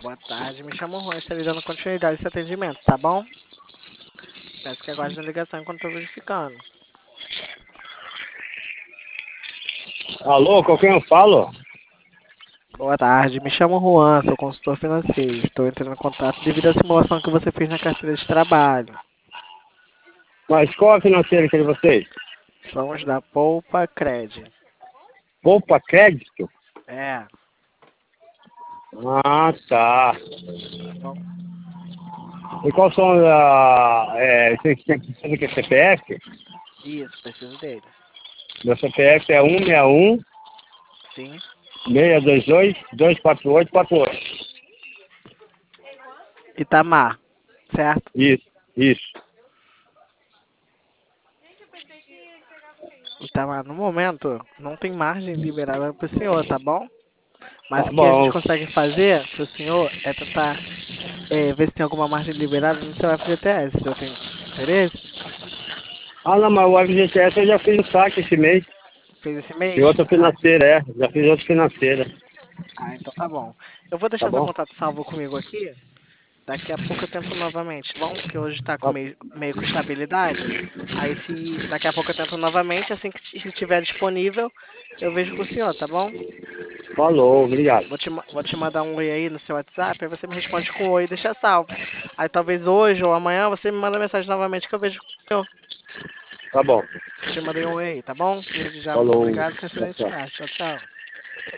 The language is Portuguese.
Boa tarde, me chamo Juan, estarei dando continuidade a esse atendimento, tá bom? Peço que aguarde na ligação enquanto estou verificando. Alô, com quem eu falo? Boa tarde, me chamo Juan, sou consultor financeiro. Estou entrando em contato devido à simulação que você fez na carteira de trabalho. Mas qual a financeira que é de vocês? Somos da Poupa Cred. Poupa Crédito? É, Ah, tá. tá bom? E qual são a... vocês têm que saber que é CPF? Isso, preciso dele. Meu CPF é 161 Sim. 622 24848. Itamar, certo? Isso. Itamar, no momento, não tem margem liberada para o senhor, tá bom? Mas Tá o que a gente bom. consegue fazer para o senhor é tentar ver se tem alguma margem liberada no seu FGTS. O senhor tem interesse? Ah, não, mas o FGTS eu já fiz o saque esse mês. Fez esse E mês? outra financeira, já fiz outra financeira. Então tá bom. Eu vou Tá deixar seu bom? contato salvo comigo aqui. Daqui a pouco eu tento novamente, tá bom? Porque hoje tá com Tá- meio com estabilidade. Aí se daqui a pouco eu tento novamente, assim que estiver disponível, eu vejo com o senhor, tá bom? Falou, obrigado. Vou te mandar um oi aí no seu WhatsApp, aí você me responde com oi e deixa salvo. Aí talvez hoje ou amanhã você me manda mensagem novamente que eu vejo com o senhor. Tá bom. Te mandei um oi aí, tá bom? Desde já, muito Falou. obrigado, tenha um Tchau, excelente tchau. tarde. Tchau, tchau.